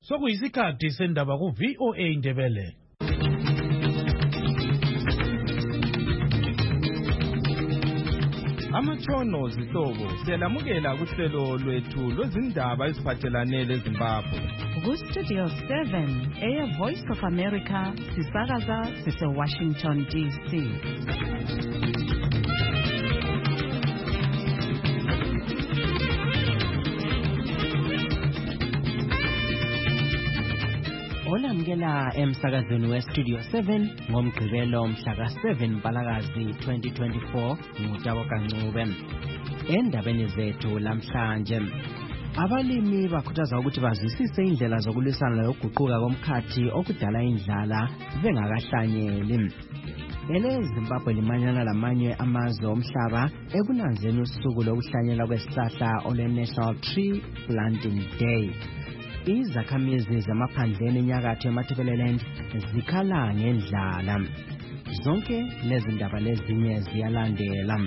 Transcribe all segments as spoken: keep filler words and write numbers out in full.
Sokuyisikhathi sendaba ku V O A Indebele. Amatshono zihlobo siyalamukela kuhlelo lwethu lwezindaba eziphathelane leZimbabwe. Ku Studio seven, Air Voice of America, sisakaza sise Washington D C. Olamukela emsakazweni we Studio seven ngomgqibelo mhla ka seven Mpalakazi twenty twenty-four ngutabo kancube. Endabeni zethu lamhlanje, abalimi bakhuthaza ukuthi bazwisise indlela zokulwisana lokuguquka komkhathi okudala indlala bengakahlanyeli. Ele Zimbabwe limanyana lamanye amazwe omhlaba ekunanzeni usuku lokuhlanyela kwesihlahla ole National Tree Planting Day. Izakhamizi zamaphandleni enyakatho eMatabeleland zikhala ngendlala. Zonke lezi ndaba lezinye ziyalandela.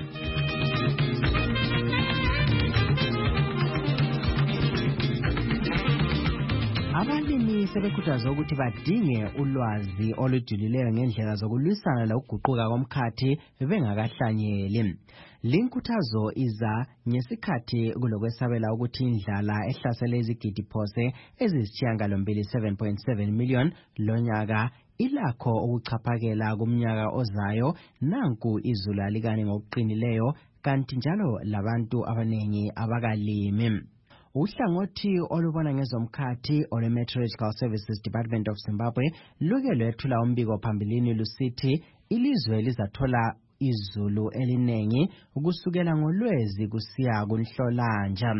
Abalimi sebekhuthaza ukuthi badinge ulwazi olujulileyo ngendlela zokulwisana lokuguquka komkhathi bengakahlanyeli. Linkuthazo iza ngesikhathi kulokwesabela ukuthi indlala ehlasele izigidi phose ezisishiyagalombili seven point seven million lonyaka ilakho ukuchaphakela kumnyaka ozayo nanku izulu alikani ngokuqinileyo kanti njalo labantu abanengi abakalimi. Uhlangothi olubona ngezomkhathi ole Meteorological Services Department of Zimbabwe luke lwethula umbiko phambilini lusithi ilizwe lizathola izulu elinengi ukusukela ngoLwezi kusiya kuNhlolanja.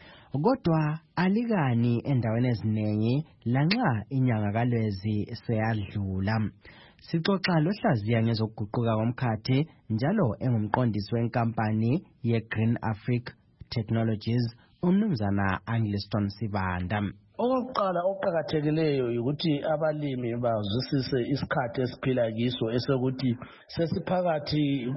Kodwa alikani endaweni ezinengi lanxa inyanga kaLwezi seyadlula. Sixoxa lohlaziya ngezokuguquka komkhathi njalo engumqondisi wenkampani ye-Green Africa Technologies umnumzana Angliston Sibanda. Okokuqala okuqhakathekileyo ukuthi abalimi bazwisise isikhathi esiphila kiso esokuthi sesiphakathi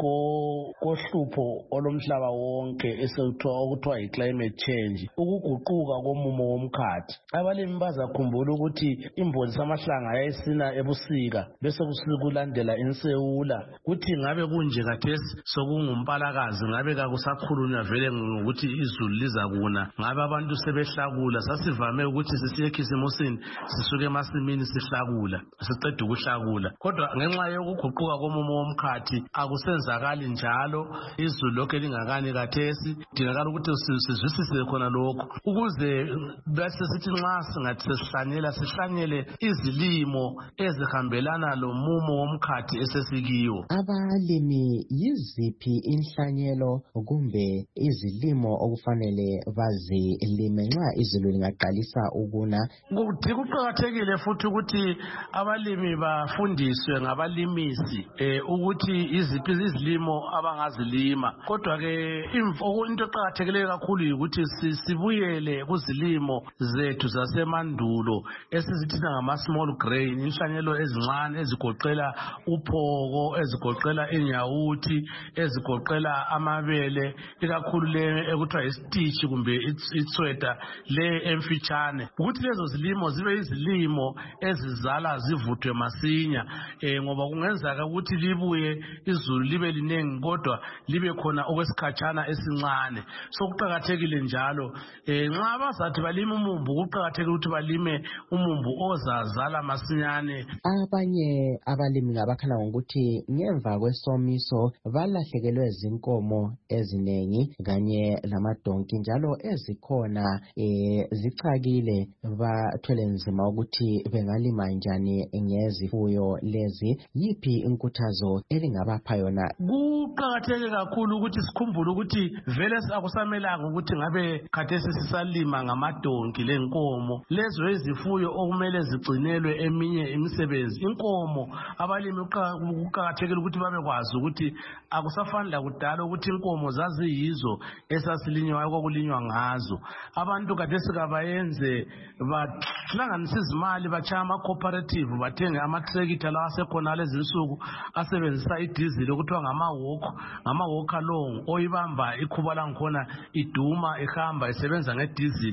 kohlupho olomhlaba wonke esekuthiwa ukuthiwa yi-climate change, ukuguquka komumo womkhathi. Abalimi bazakhumbula ukuthi imboni samahlanga yayisina ebusika bese kulandela insewula. Kuthi ngabe kunje kathesi sokungumpalakazi, ngabe kakusakhulunywa vele ngokuthi izulu lizakuna, ngabe abantu sebehlakula. Sasivame ukuthi sisiye ekhisimusini sisuke emasimini sihlakula siqeda ukuhlakula, kodwa ngenxa yokuguquka komumo womkhathi akusenzakali njalo. Izulu lokho lingakani kathesi, kudingakala ukuthi sizwisise khona lokho ukuze bese sithi nxa singathi sesihlanyela sihlanyele izilimo ezihambelana lomumo womkhathi esesikiwo. Abalimi yiziphi inhlanyelo kumbe izilimo okufanele bazilime nxa izulu lingaqalisa ukuna? Kuthi kuqakathekile futhi ukuthi abalimi bafundiswe ngabalimisi eh ukuthi iziphi izilimo abangazilima. Kodwa ke into eqakathekileyo kakhulu ukuthi sibuyele kuzilimo zethu zasemandulo esizithina ngama small grain, inhlanyelo ezincane ezigoqela uphoko, ezigoqela inyawuthi, ezigoqela amabele, ikakhulu le ekuthiwa isititch kumbe itsweta le emfitshane, ukuthi lezo zilimo zibe izilimo ezizala zivuthwe masinya eh ngoba kungenzeka ukuthi libuye izulu libe linengi kodwa libe khona okwesikhatshana esincane. So kuqakathekile njalo eh nxa bazathi balima umumbu kuqakathekile ukuthi balime umumbu ozazala masinyane. Abanye abalimi ngabakhala ngokuthi ngemva kwesomiso balahlekelwe izinkomo ezinengi kanye lamadonki njalo ezikhona eh zichakile, bathwele nzima ukuthi bengalima njani ngezifuyo lezi. Yiphi inkuthazo elingabapha yona? Kuqakatheke kakhulu ukuthi sikhumbule ukuthi vele akusamelanga ukuthi ngabe khathesi sisalima ngamadonki lenkomo. Lezo izifuyo okumele zigcinelwe eminye imisebenzi. Inkomo abalimi kuqakathekile ukuthi babekwazi ukuthi akusafani lakudala ukuthi inkomo zaziyizo esasilinywa okulinywa ngazo. Abantu khathesi kabayenze bahlanganisa izimali bachaya ama cooperative bathenge ama tractor lawa asekhona lezi insuku asebenzisa idizili okuthiwa ngama walk ngama walk along oyibamba ikhuba langikhona iduma ihamba isebenza ngedizili.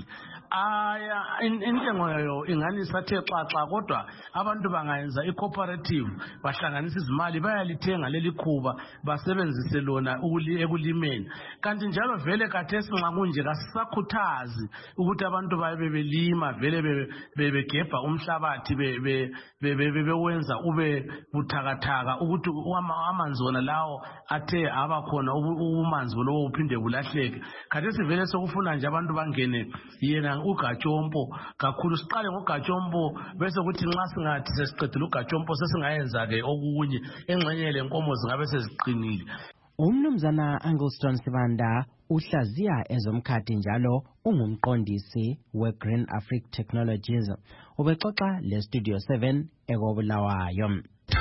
aya intengo yayo ingani sathe xaxa kodwa abantu bangayenza i-cooperative bahlanganisa izimali bayalithenga leli khuba basebenzise lona ekulimeni. Kanti njalo vele khathesi nxa kunje kasisakhuthazi ukuthi abantu babe belima vele bebegebha umhlabathi bewenza ube buthakathaka ukuthi amanzi wona lawo athe abakhona umanzi lowo uphinde bulahleke. Khathesi vele sokufuna nje abantu bangene yena uGatshompo kakhulu, siqale ngoGatshompo bese kuthi nxa singathi sesiqedile uGatshompo sesingayenza ke okunye engxenye lenkomo zingabe seziqinile. Umnumzana Angleston Sibanda uhlaziya ezomkhathi njalo ungumqondisi we-Green Africa Technologies. Ubexoxa le Studio seven ekobulawayo.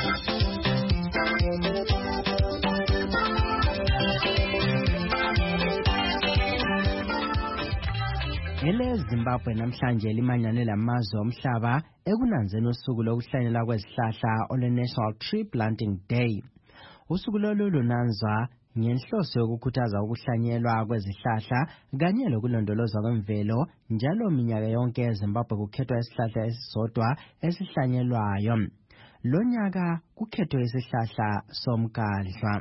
Ele Zimbabwe namhlanje limanyane lamazwe omhlaba ekunanzeni usuku lokuhlanyela kwezihlahla ole National Tree Planting Day. Usuku lolu lunanzwa ngenhloso yokukhuthaza ukuhlanyelwa kwezihlahla kanye lokulondolozwa kwemvelo, njalo minyaka yonke eZimbabwe kukhethwa isihlahla esisodwa esihlanyelwayo. Lonyaka kukhethwe isihlahla somkadlwa.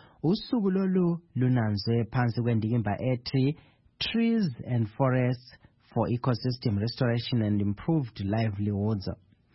Usuku lolu lunanzwe phansi kwendikimba ethi Trees and Forests for Ecosystem Restoration and Improved Livelihoods.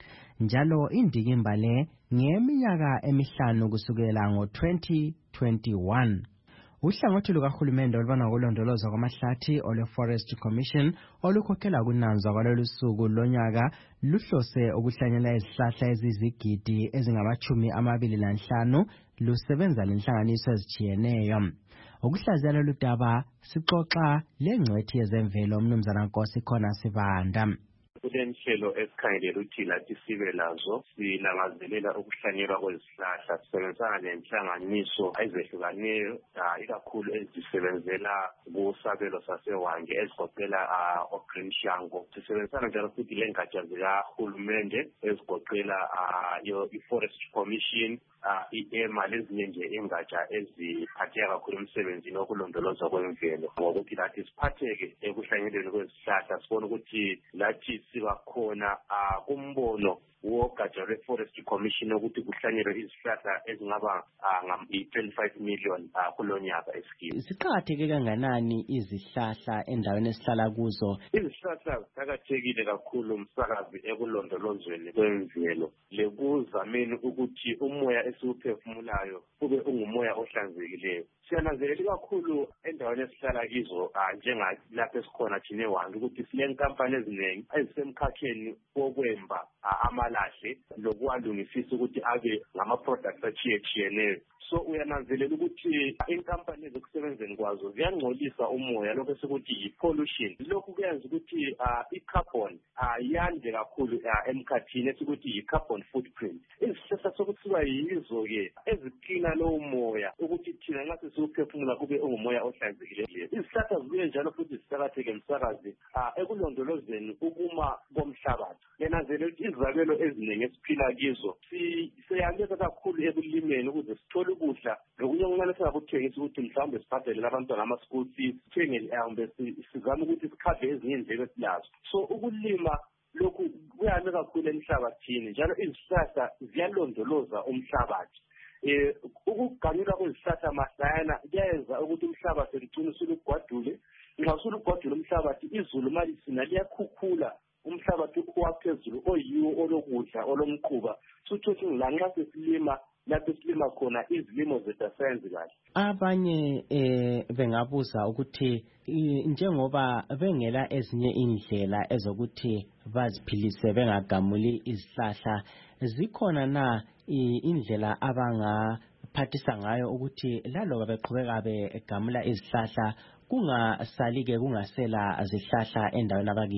Njalo indikimba le ngeminyaka emihlanu kusukela ngo twenty twenty-one. Uhlangothi lukahulumende olubona ngokulondolozwa kwamahlathi ole Forest Commission olukhokhela kunanzwa kwalolu suku lonyaka luhlose ukuhlanyela izihlahla ezizigidi ezingamachumi amabili lanhlanu lusebenza lenhlanganiso ezijiyeneyo. Ukuhlaziya lolu daba sixoxa lengcwethi yezemvelo umnumzana Nkosi khona Sibanda. Kulenhlelo esikhangelela ukuthi lathi sibe lazo silangazelela ukuhlanyelwa kwezihlahla sisebenzisana nenhlanganiso ezehlukaneyo ikakhulu ezisebenzela kusabelo saseWange ezigoqela oGreen Shango. Sisebenzisana njalo futhi lengatsha zikahulumende ezigoqela i-Forest Commission, i-EMA lezinye nje ingatsha eziphatheka kakhulu emsebenzini wokulondolozwa kwemvelo, ngokuthi lathi siphatheke ekuhlanyelweni kwezihlahla sibone ukuthi lathi siba khona kumbono wogatsha lwe-Forest Commission ukuthi kuhlanyelwe izihlahla ezingaba twenty-five million kulo nyaka esikini. Siqakatheke kanganani izihlahla endaweni esihlala kuzo? Izihlahla ziqakathekile kakhulu umsakazi ekulondolozweni kwemvelo lekuzameni ukuthi umoya esiwuphefumulayo ube ungumoya ohlanzekileyo. Siyananzelela kakhulu endaweni esihlala kizo njengalapho esikhona thina eWange ukuthi silenkampani eziningi ezisemkhakheni wokwemba amalahle lokuwalungisisa ukuthi abe ngama-products atshiyetshiyeneyo. So uyananzelela ukuthi inkampani ezokusebenzeni kwazo ziyangcolisa umoya, lokho esikuthi yi-pollution. Lokhu kuyenza ukuthi i-carbon yande kakhulu emkhathini esikuthi yi-carbon footprint. Izihlahla sokuthiwa yizo-ke eziklina lowo moya ukuthi thina nxa sesiwuphefumula kube ungumoya ohlanzekileyo. Izihlahla zibuye njalo futhi ziqakatheke msakazi ekulondolozeni ukuma komhlabathi. Yananzelela ukuthi izabelo eziningi esiphila kizo siyaleka kakhulu ekulimeni ukuze sithole ukudla lokunye okuncane singakuthengisa ukuthi mhlawumbe sibhadalele abantwana ama-school fees, sithenge sizame ukuthi sikhave ezinye indleko esilazo. So ukulima lokhu kuyame kakhulu emhlabathini, njalo izihlahla ziyalondoloza umhlabathi. Eh ukuganyulwa kwezihlahla mahlayana kuyenza ukuthi umhlabathi ugcine usulugwadule. Nxa usulugwadule umhlabathi izulu malisina liyakhukhula umhlabathi waphezulu oyiwo olokudla olomquba. Suthothi lanxa sesilima lapho silima khona izilimo zethu asenzi kahle. Abanye eh bengabuza ukuthi njengoba bengela ezinye indlela ezokuthi baziphilise bengagamuli izihlahla, zikhona na indlela abangaphathisa ngayo ukuthi laloba beqhubeka begamula izihlahla kungasali ke kungasela zihlahla endaweni abakizo?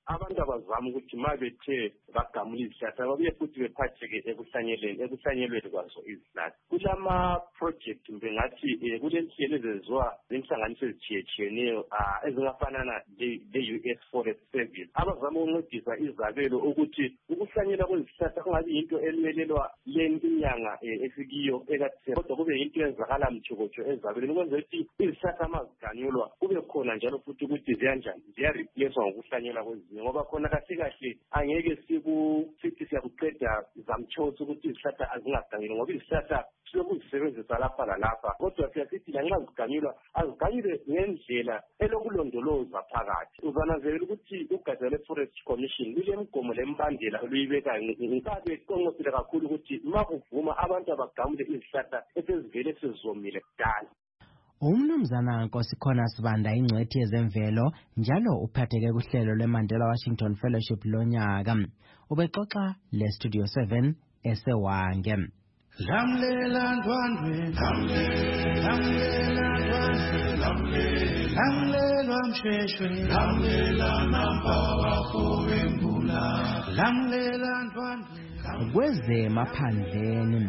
abantu abazama ukuthi ma bethe bagamula izihlahla babuye futhi bephatheke ekuhlanyeleni ekuhlanyelweni kwazo izihlahla. Kulama-project mbe ngathi kulenhlelo ezenziwa zinhlanganiso ezitshiyetshiyeneyo ezingafanana le-U S Forest Service abazama ukuncedisa izabelo ukuthi ukuhlanyela kwezihlahla kungabi yinto emelelwa le inyanga esikiyo ekatheni kodwa kube yinto eyenzakala mtshokotsho ezabelweni ukwenzela ukuthi izihlahla ma ziganyulwa kube khona njalo futhi ukuthi ziyanjani ziyareplacewa ngokuhlanyela kwezinye ngoba khona kahle kahle angeke sithi siyakuqeda zamtshosa ukuthi izihlahla azingaganyulwa ngoba izihlahla siyokuzisebenzisa lapha lalapha kodwa siyasithi lanxa ziganyulwa aziganyulwe ngendlela elokulondoloza phakathi. Uzananzelela ukuthi ugatsha lwe-Forest Commission lulemigomo lembandela oluyibekayo ngikabe qonqosile kakhulu ukuthi ma kuvuma abantu abagamule izihlahla esezivele sezomile kudala. Umnumzana Nkosikhona Sibanda ingcwethi yezemvelo njalo uphatheke kuhlelo lweMandela Washington Fellowship lonyaka. Ubexoxa le-Studio seven esewange. Lamlela ndwandwe lamlela ndwandwe lamlela msheshwe lamlela nampawa kowembula lamlela ndwandwe. Kweze maphandleni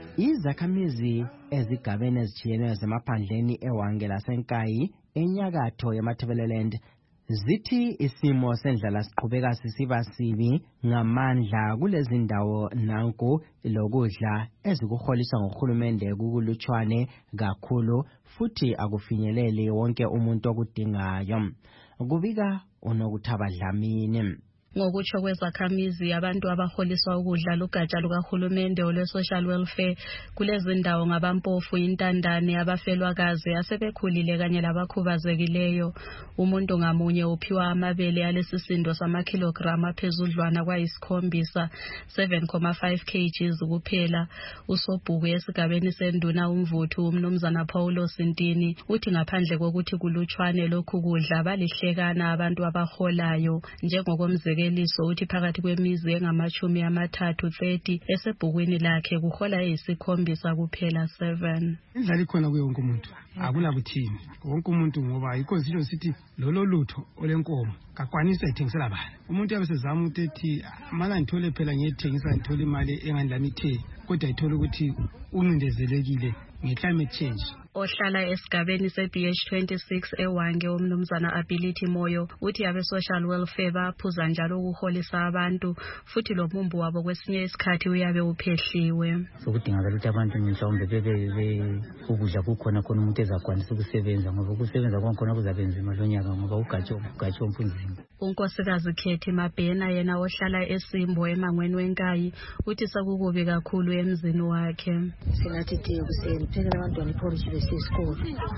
izakhamizi ezigabeni ezitshiyeneyo zemaphandleni ewange lasenkayi enyakatho yeMatabeleland zithi isimo sendlala siqhubeka sisiba sibi ngamandla kulezi ndawo nanku lokudla ezikuholiswa ngohulumende kukulutshwane kakhulu futhi akufinyeleli wonke umuntu okudingayo. Kubika uNokuthaba Dlamini. Ngokutsho kwezakhamizi abantu abaholiswa ukudla lugatsha lukahulumende olwe-social welfare kulezi ndawo ngabampofu intandane abafelwakazi asebekhulile kanye labakhubazekileyo. Umuntu ngamunye uphiwa amabele alesisindo samakhilogram aphezudlwana kwayisikhombisa seven point five kilograms kuphela. Usobhuku esigabeni senduna umvuthu umnumzana Paulo Sintini uthi ngaphandle kokuthi kulutshwane lokhu kudla balihlekana abantu abaholayo njengokomzekelo eliso uthi phakathi kwemizi engamachumi amathathu thirty esebhukwini lakhe kuhola eyisikhombisa kuphela seven. Indlela ikhona kuye wonke umuntu akulakuthini wonke umuntu ngoba yikho silo sithi lolo lutho olenkomo kakwanisa ithengisela bani. Umuntu yabesezama ukuthi ethi mana ngithole phela ngiyethengisa ngithole imali engandlami ithe kodwa ithola ukuthi uncindezelekile nge-climate change. Ohlala esigabeni se-B H twenty-six ewange umnumzana Ability Moyo uthi abe-social welfare baphuza njalo ukuholisa abantu futhi lo mumbu wabo kwesinye isikhathi uyabe uphehliwe. Sokudingakala ukuthi abantu mhlawumbe bebe ukudla kukhona khona umuntu ezakwanisa ukusebenza ngoba ukusebenza kwakhona kuzabenza imali lonyaka ngoba ugatsho ugatsho mpunzini. Unkosikazi Khethi Mabhena yena ohlala eSimbo emangweni wenkayi uthi sekukubi kakhulu emzini wakhe. Sinathi kuseni phela abantwana ipolisi besesikolo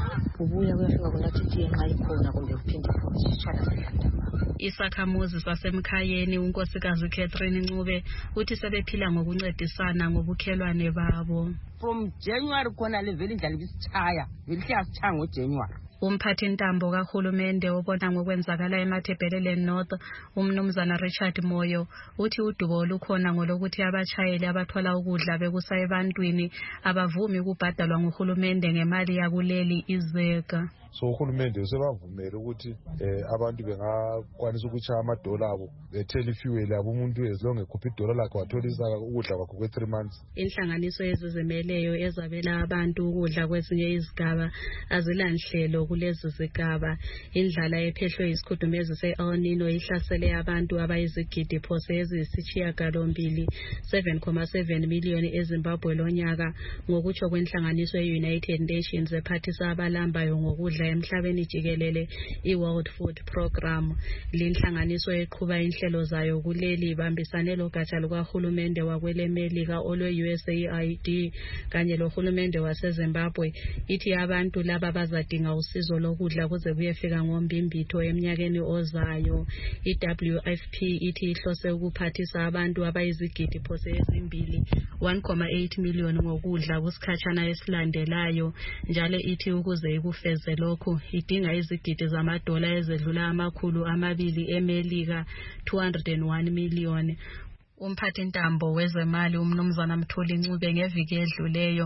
ubuya kuyafika kunathi tiye nxa ikhona kumbe kuphinde futhi sishana selandaba. Isakhamuzi sasemkhayeni unkosikazi Catherine Ncube uthi sebephila ngokuncedisana ngobukhelwane babo. From January khona leveli indlala ibisichaya velihle sichaya ngoJanuary. Umphathi ntambo kahulumende obona ngokwenzakala eMatabeleland North umnumzana Richard Moyo uthi udubo olukhona ngolokuthi abachayeli abathola ukudla bekusa ebantwini abavumi ukubhadalwa nguhulumende ngemali yakuleli izeka. So uhulumende usebavumela ukuthi abantu bengakwanisa ukuchaya amadola abo bethela ifuel abo umuntu ezilonge ekhupha idola lakhe wathola isaka ukudla kwakhe kwe three months. Inhlanganiso ezizimeleyo ezabela abantu ukudla kwezinye izigaba azilanhlelo kulezi zigaba. Indlala ephehlwe isikhudumezi se-El Nino ihlasele abantu abayizigidi phose eziyisishiyagalombili seven point seven million eZimbabwe lonyaka ngokutsho kwenhlanganiso ye-United Nations ephathisa abalambayo ngokudla emhlabeni jikelele i-World Food Program. Linhlanganiso eqhuba inhlelo zayo kuleli bambisane logatsha lukahulumende wakwelemelika olwe-U S A I D kanye lohulumende waseZimbabwe ithi abantu laba bazadinga usizo lokudla kuze kuyefika ngombimbitho eminyakeni ozayo. I-W F P ithi ihlose ukuphathisa abantu abayizigidi phose ezimbili one point eight million ngokudla kusikhatshana esilandelayo njalo ithi ukuze ikufeze lokhu idinga izigidi zamadola ezedlula amakhulu amabili emelika two hundred one million. Umphathi ntambo wezemali umnumzana Mthuli Ncube ngeviki edluleyo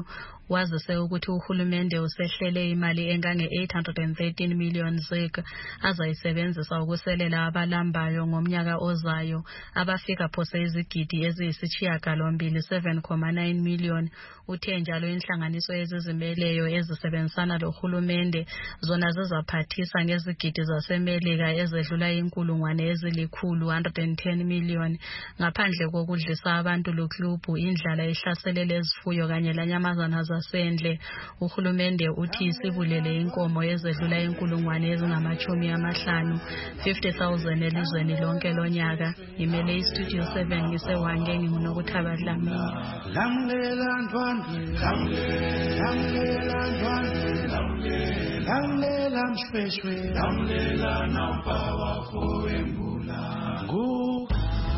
wazise ukuthi uhulumende usehlele imali engange eight hundred thirteen million zika azayisebenzisa ukuselela abalambayo ngomnyaka ozayo abafika phose izigidi eziyisishiyagalombili seven point nine million. Uthe njalo inhlanganiso ezizimeleyo ezisebenzisana lohulumende zona zizaphathisa ngezigidi zasemelika ezedlula inkulungwane ezilikhulu one hundred ten million ngaphandle kokudlisa abantu luklubhu indlala ihlasele lezifuyo kanye lanyamazana zasendle. Uhulumende uthi isibulele inkomo ezedlula inkulungwane ezingamachumi amahlanu fifty thousand elizweni lonke lonyaka. Imele istudio seven ngisewange ngingunokuthaba Dlamini. Lamlela ntwandwe, lamlela ntwandwe, lamlela mshweshwe, lamlela nampawa fowembula. Gu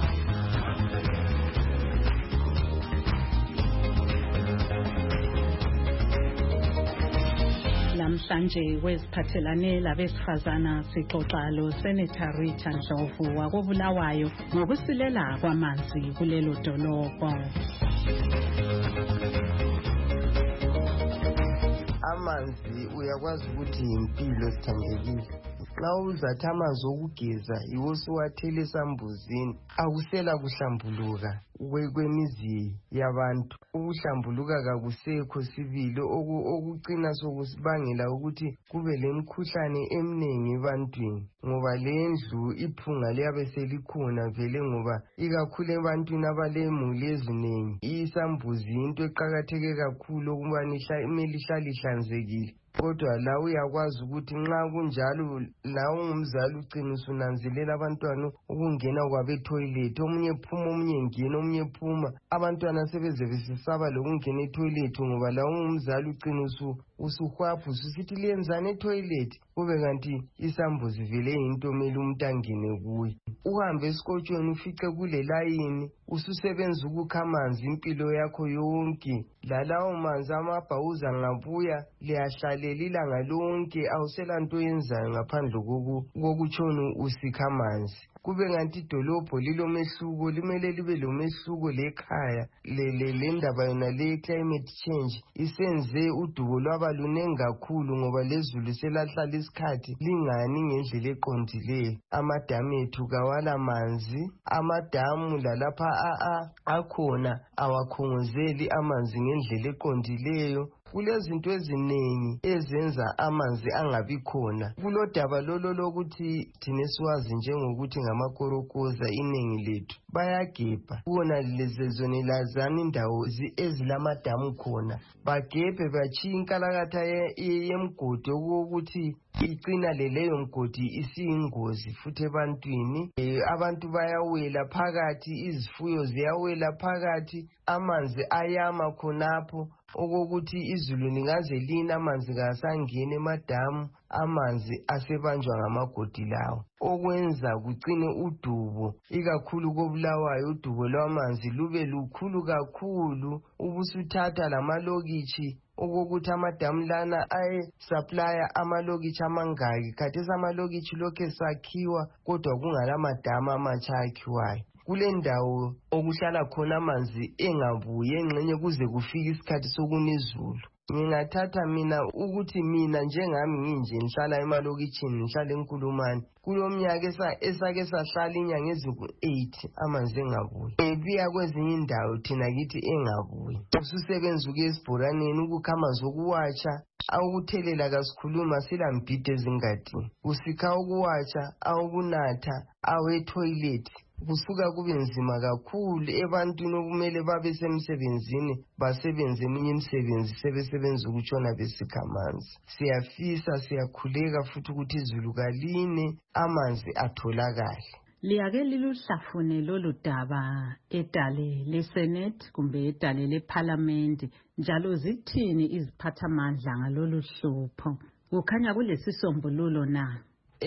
Namhlanje kweziphathelane labesifazana sixoxa lo Senator Rita Ndlovu wakobulawayo ngokusilela kwamanzi kulelo dolobho. Amanzi uyakwazi ukuthi impilo sithandekile. Xa uzathi amanzi okugeza iwo suwathele esambuzini akusela kuhlambuluka kwemizi yabantu. Ukuhlambuluka kakusekho sibili okucina sokusibangela ukuthi kube lemkhuhlane eminingi ebantwini ngoba lendlu iphunga liyabe selikhona vele ngoba ikakhulu ebantwini abalemuli ezinengi isambuzi into eqakatheke kakhulu ukuba imele ihlale ihlanzekile. Kodwa la uyakwazi ukuthi nxa kunjalo la ungumzali ucina usunanzelela abantwana ukungena kwabe toilet omunye phuma omunye ngena omunye phuma abantwana sebeze besisaba lokungena etoilet ngoba la ungumzali ucina usu usuhwaphu usithi liyenzana etoilet kube kanti isambuzi vele into mele umuntu angene kuyo. Uhambe esikotshweni ufice kule layini ususebenza ukukha amanzi impilo yakho yonke lalawo manzi amabhawuza ngabuya liyahlalela ilanga lonke awusela nto yenzayo ngaphandle kokutshona usikha amanzi. Kube kanti idolobho lilomehluko limele libe lomehluko lekhaya le ndaba yona le climate change isenze udubo lwaba lunengi kakhulu ngoba lezulu selahlala isikhathi lingani ngendlela eqondileyo. Amadamu ethu kawala manzi, amadamu lalapha akhona awakhongozeli amanzi ngendlela eqondileyo. Kulezinto eziningi ezenza amanzi angabi khona. Kulodaba lolo lokuthi thina siwazi njengokuthi ngamakorokoza iningi lethu bayagebha kuona lezezone lazana indawo ezilamadamu khona bagebhe bachiya inkalakatha yemgodi ukuthi icina leleyo mgodi isiyingozi futhi ebantwini. Abantu bayawela phakathi, izifuyo ziyawela phakathi, amanzi ayama khonapho okokuthi izulu lingaze lina amanzi kasangena emadamu amanzi asebanjwa ngamagodi lawo okwenza kucine udubo ikakhulu kobulawayo udubo lwamanzi lube lukhulu kakhulu ubusuthatha lamalokitshi okokuthi amadamu lana aye supplier amalokitshi amangaki khathesi amalokitshi lokhe sakhiwa kodwa kungala madamu amatsha akhiwayo. Kule ndawo okuhlala khona amanzi engabuye engxenye kuze kufike isikhathi sokunizulu. Ngingathatha mina ukuthi mina njengami nginje ngihlala emalokitshini ngihlala eNkulumane kulomnyaka esake sahlala inyanga eziku eight amanzi engabuye. Ebiya kwezinye indawo thina kithi engabuye. Ususebenza uke esibhoraneni ukukha amanzi okuwatsha awukuthelela kasikhuluma silambhide ezingadini. Usikha ukuwatsha awukunatha awe toilet. Kusuka kube nzima kakhulu ebantwini okumele babe semsebenzini basebenze eminye imisebenzi sebesebenza ukutshona besikha amanzi. Siyafisa siyakhuleka futhi ukuthi izulu kaline amanzi atholakale. Liyake liluhlafune lolu daba edale leSenate kumbe edale leParliament njalo zithini iziphathamandla ngalolu hlupho? Kukhanya kulesisombululo na?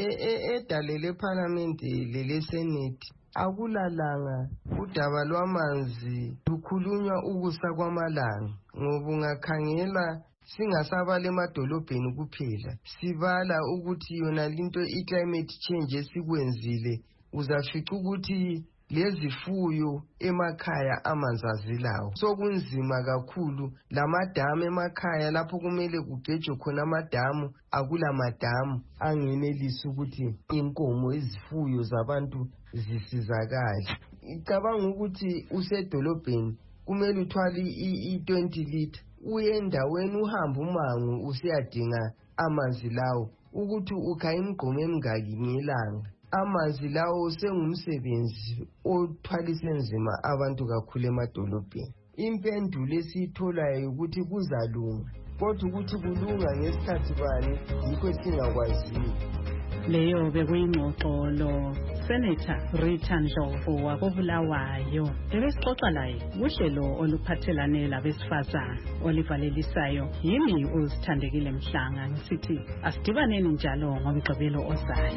Edale leParliament leleSenate akulalanga udaba lwamanzi lukhulunywa ukusa kwamalanga ngoba ungakhangela singasabala emadolobheni kuphela sibala ukuthi yona linto i-climate change esikwenzile uzafica ukuthi lezifuyo emakhaya amanzi azilawo. Sokunzima kakhulu lamadamu emakhaya lapho kumele kugejwe khona amadamu akula madamu angenelisa ukuthi inkomo izifuyo zabantu zisizakale. Icabanga ukuthi usedolobheni kumele uthwale i-twenty litre uye endaweni uhamba umango usiyadinga amanzi lawo ukuthi ukha imigqomo emingaki ngelanga. Amanzi lawo sengumsebenzi othwalise nzima abantu kakhulu emadolobheni. Impendulo esiyitholayo ukuthi kuzalunga, kodwa ukuthi kulunga ngesikhathi bani yikho singakwaziyo. Leyo bekuyingxoxo lo Senator Rita Ndlovu wakobulawayo ebesixoxa laye kuhlelo oluphathelane labesifazana olivalelisayo. Yimi uzithandekile Mhlanga ngisithi asidibaneni njalo ngomgqibelo ozayo.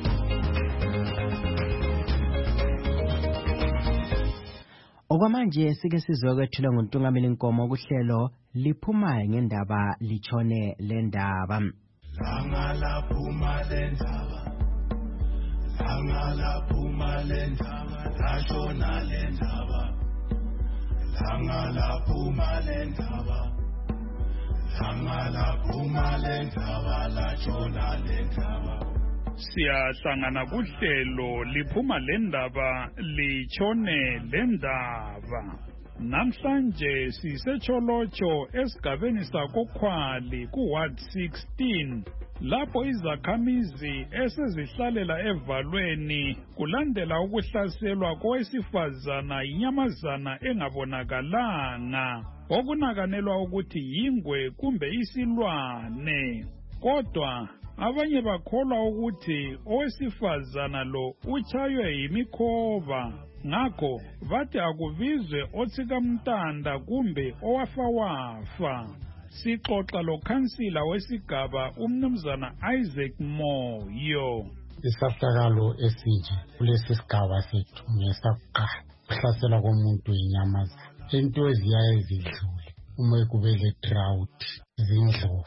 Okwamanje sike sizokwethula ngontungameli inkomo kuhlelo liphumayo ngendaba lichone lendaba. Langa laphuma lendaba, langa laphuma lendaba, lashona lendaba, langa laphuma lendaba, langa laphuma lendaba, lashona lendaba. Siyahlangana kuhlelo liphuma lendaba lichone lendaba. Namhlanje sisecholocho esigabeni sakokhwali ku-Ward sixteen lapho izakhamizi esezihlalela evalweni kulandela ukuhlaselwa kowesifazana inyamazana engabonakalanga okunakanelwa ukuthi yingwe kumbe isilwane. Kodwa abanye bakholwa ukuthi owesifazana lo utshaywe yimikhoba, ngakho bathi akubizwe otsikamntanda kumbe owafawafa. Sixoxa lo khansila wesigaba umnumzana Isaac Moyo. Isahlakalo esinje kulesi sigaba sethu ngesakuqala ukuhlasela komuntu inyamazana. Into eziyaye zidlule uma kube le drought zindlovu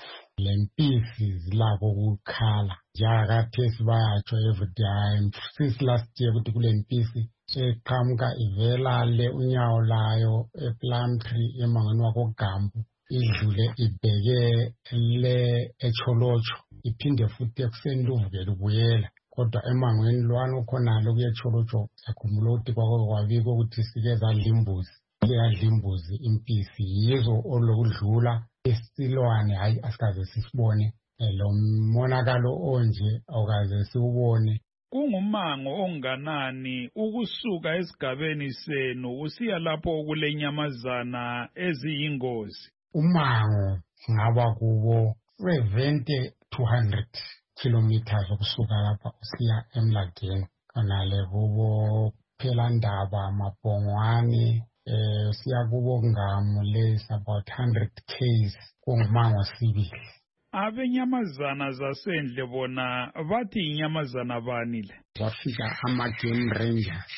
lempisi zilako ukukhala njengakathesi bayatsho every time since last year ukuthi kule mpisi eqhamuka ivela le unyawo layo eplumtree emangweni wakogambu idlule ibheke le echolocho iphinde futhi ekuseni luvuke lubuyela kodwa emangweni lwana ukhonalo kuyecholocho yakhumbula ukuthi kwako kwabiko ukuthi sike zadla imbuzi yadla imbuzi impisi yizo olokudlula isilwane hayi asikaze sibone lo monakalo onje awukaze siubone. Kungumango onganani ukusuka esigabeni senu usiya lapho kulenyamazana eziyingozi? Umango ngaba kubo seventy two hundred kilometers ukusuka lapha usiya emlageni kanale kubo phela ndaba mabhongwane eh siya kubo ngamu less about one hundred k's kungumango sibili. Abenyamazana zasendle bona bathi inyamazana bani le? Wafika ama-game rangers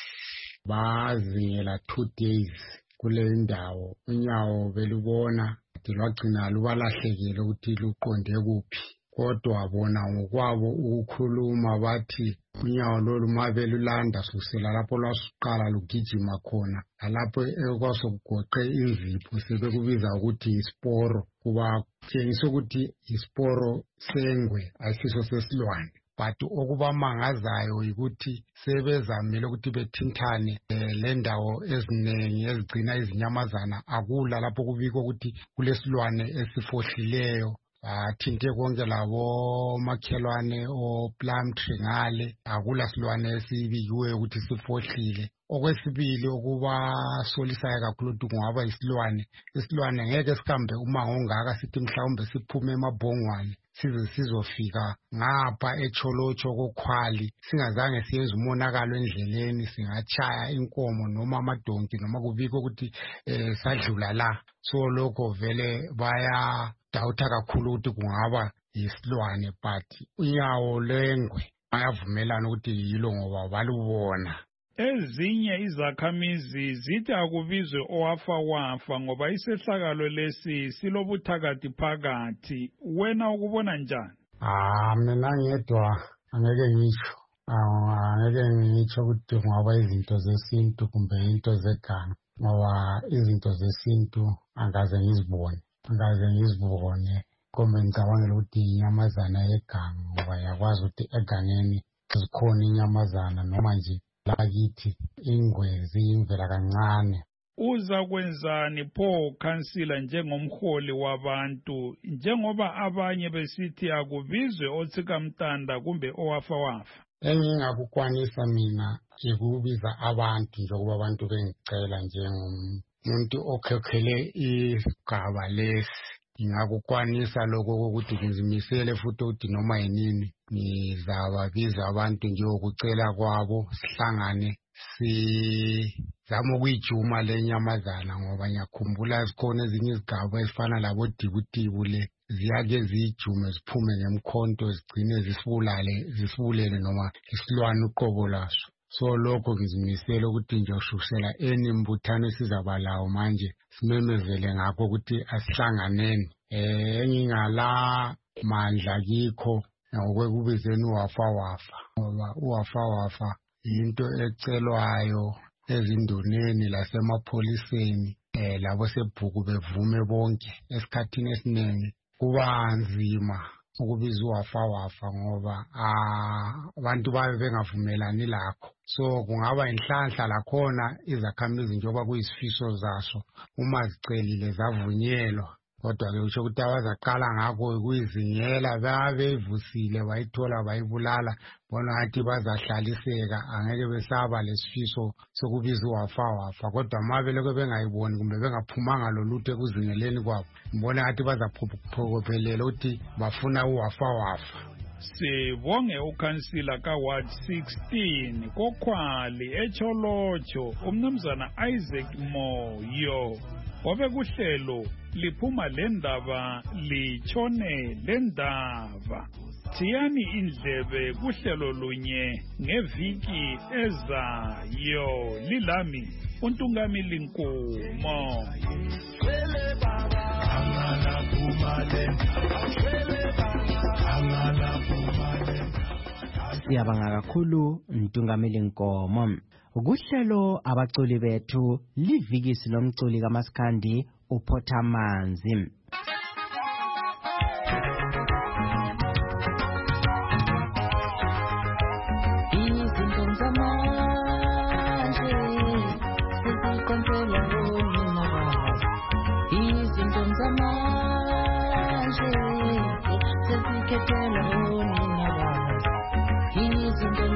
bazingela two days kule ndawo unyawo belubona lwagcina lubalahlekile ukuthi luqonde kuphi kodwa bona ngokwabo ukukhuluma bathi unyawo lolu mabelulanda susela lapho lwasuqala lugijima khona lapho ekwasokugoqe izipho sebekubiza ukuthi isporo kuba tshengisa ukuthi isporo sengwe ayisiso sesilwane but okubamangazayo ukuthi sebezamile ukuthi bethinthane le ndawo ezinengi ezigcina izinyamazana akula lapho kubikwa ukuthi kulesilwane esifohlileyo. Athinte konke labo makhelwane o Plumtree ngale akula silwane esibikiwe ukuthi sifohlile. Okwesibili okuba solisayo kakhulu ukuthi kungaba isilwane isilwane ngeke sihambe umango ongaka sithi mhlawumbe siphume emabhongwane size sizofika ngapha echolocho kokhwali singazange siyenze umonakalo endleleni singachaya inkomo noma amadonki noma kubikho ukuthi eh sadlula la so lokho vele baya dawutha kakhulu ukuthi kungaba isilwane but unyawo lengwe bayavumelana ukuthi yilo ngoba balubona. Ezinye izakhamizi zithi akubizwe owafa wafa ngoba isehlakalo lesi silobuthakathi phakathi. Wena ukubona njani? Ah mina ngedwa angeke ngisho angeke ngitsho ukuthi kungaba izinto zesintu kumbe into zeganga, ngoba izinto zesintu angaze ngizibone angaze ngizibone kumbe ngicabangela ukuthi inyamazana yeganga, ngoba yakwazi ukuthi egangeni zikhona inyamazana noma nje lakithi ingwezi imvela kancane. Uza kwenzani pho kansila njengomholi wabantu, njengoba abanye besithi akubizwe otsikamtanda kumbe owafa wafa? Engingakukwanisa mina ikubiza abantu njengoba abantu bengicela njengomuntu okhokhele isigaba lesi. Ngingakukwanisa lokho ukuthi ngizimisele futhi ukuthi noma yinini ngizababiza abantu njengokucela kwabo, sihlangane sizama ukuyijuma lenyamazana, ngoba ngiyakhumbula zikhona ezinye izigaba ezifana labo Dibutibu le ziyake ziyijume ziphume ngemkhonto zigcine zisibulale zisibulele noma isilwane uqobo laso. So lokho ngizimisele ukuthi nje ushusela eni mbuthano sizaba lawo manje simemezele ngakho ukuthi asihlanganeni. Eh ngingala mandla kikho ngokwekubizeni uwafa wafa, ngoba uwafa wafa into ecelwayo ezindoneni lasemapholiseni, eh labo sebhuku bevume bonke. Esikhathini esiningi kuba nzima ukubiza uwafa wafa ngoba abantu babe bengavumelani lakho. So kungaba inhlanhla lakhona izakhamizi njengoba kuyisifiso zaso, uma zicelile zavunyelwa, kodwa ke usho ukuthi abazaqala ngakho kuyizingela babevusile bayithola bayibulala, bona ngathi bazahlaliseka, angeke besaba lesifiso sokubiza uwafa wafa. Kodwa mabe lokho bengayiboni kumbe bengaphumanga lolutho ekuzingeleni kwabo, ngibona ngathi bazaphokophelela ukuthi bafuna uwafa wafa. Sibonge ukansila ka-Ward sixteen koKhwali eCholotsho, umnumzana Isaac Moyo. Wabe kuhlelo liphuma lendaba litshone lendaba. Thiyani indlebe kuhlelo lunye ngeviki ezayo. Lilami uNtungamili Nkumo. Siyabonga kakhulu Ntungamili Nkomo. Kuhlelo abaculi bethu livikisi lomculi kaMaskandi uPhothamanzi. Izinto zamanje sezikontela wona wazi. Izinto zamanje sezikhethela wona wazi. Izinto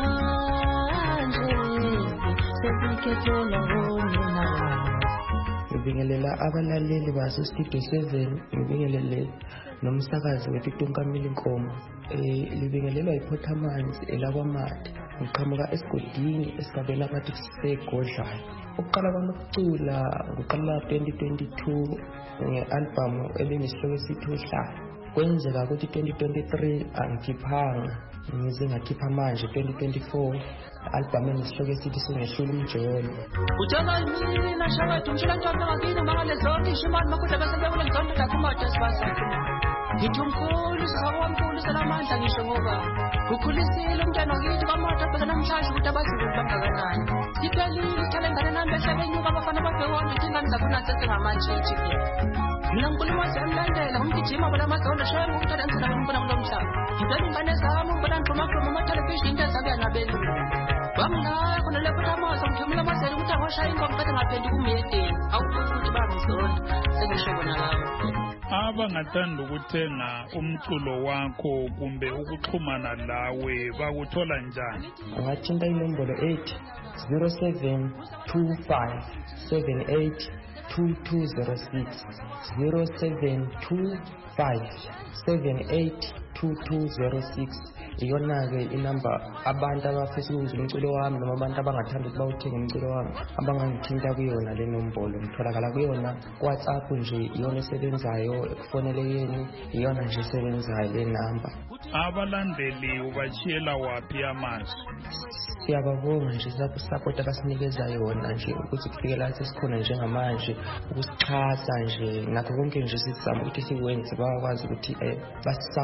zamanje sezikhethela wona wazi. Ngibingelela abalaleli baso Studio seven, ngibingelele nomsakazi wethu uNtungamili Nkomo. Eh libingelelwa iPhothamanzi elakwamade. Ngiqhamuka esigodini esigabeni abathi sisegodlayo. Ukuqala kwami ukucula ngiqala twenty twenty-two nge-album ebenesihloko esithi uhlala. Kwenzeka ukuthi twenty twenty-three angikhiphanga, ngize ngakhipha manje twenty twenty-four album enesihloko esithi singehlula umjolo. Uthola mina shaka umshela ntombi ngakini mangale zonke ishimani makudla bese bebona ngizonke dakumata sibasakhe. Ngithi umkhulu sihaba wamkhulu selamandla ngisho ngoba ukhulisile umntwana wakithi bamata bheka namhlanje ukuthi abazulu bangakanani. Siphelile ithale ngane nami besebenyuka abafana babhekona ingane zabona sesengamatshitshi ke. Mina nkulumo semlandela umgijima bona amazondo shaya ngokuthatha insela ngibona kulomhlaba. Ngibona ingane zami ngibona ngikhuluma khuluma ama television into zabe yanabelu. Bamla khona lapho amazo ngithumela amazela ukuthi angashaya ingoma kodwa ngaphendi kumedeni. Awukho ukuthi bangizonda sengisho bona lapho. Abangathanda ukuthenga umculo wakho kumbe ukuxhumana lawe bakuthola njani? Ungathinta inombolo eight zero seven two five seven eight two two zero six zero seven two five seven eight two two zero six. Iyona-ke inamba abantu abafisa ukuzwa umculo wami noma abantu abangathanda ukuthi bawuthenge umculo wami abangangithinta kuyona le nombolo. Ngitholakala kuyona WhatsApp nje, iyona esebenzayo, ekufonelekeni iyona nje esebenzayo le namba. Abalandeli ubachiyela waphi amazwi? Siyababonga nje support abasinikeza yona nje ukuthi kufikela sesikhona njengamanje ukusixhasa nje nakho konke nje sizama ukuthi sikwenze bakwazi ukuthi eh basisupport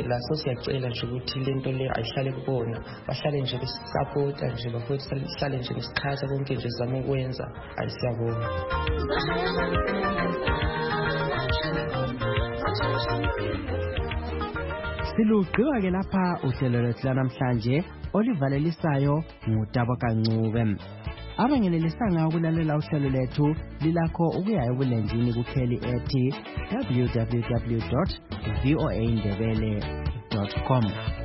laso siyacela nje ukuthi lento le ayihlale kubona bahlale nje besupporta nje bafowethu sihlale nje nesichaza konke nje sizama ukwenza ayisiyabona. Siluqhiwa ke lapha uhlelo lwethu namhlanje olivalelisayo ngutabo kancube. Abangenelisa ukulalela uhlelo lethu lilakho ukuya ebulenjini kukheli ethi w w w dot voa ndebele dot com.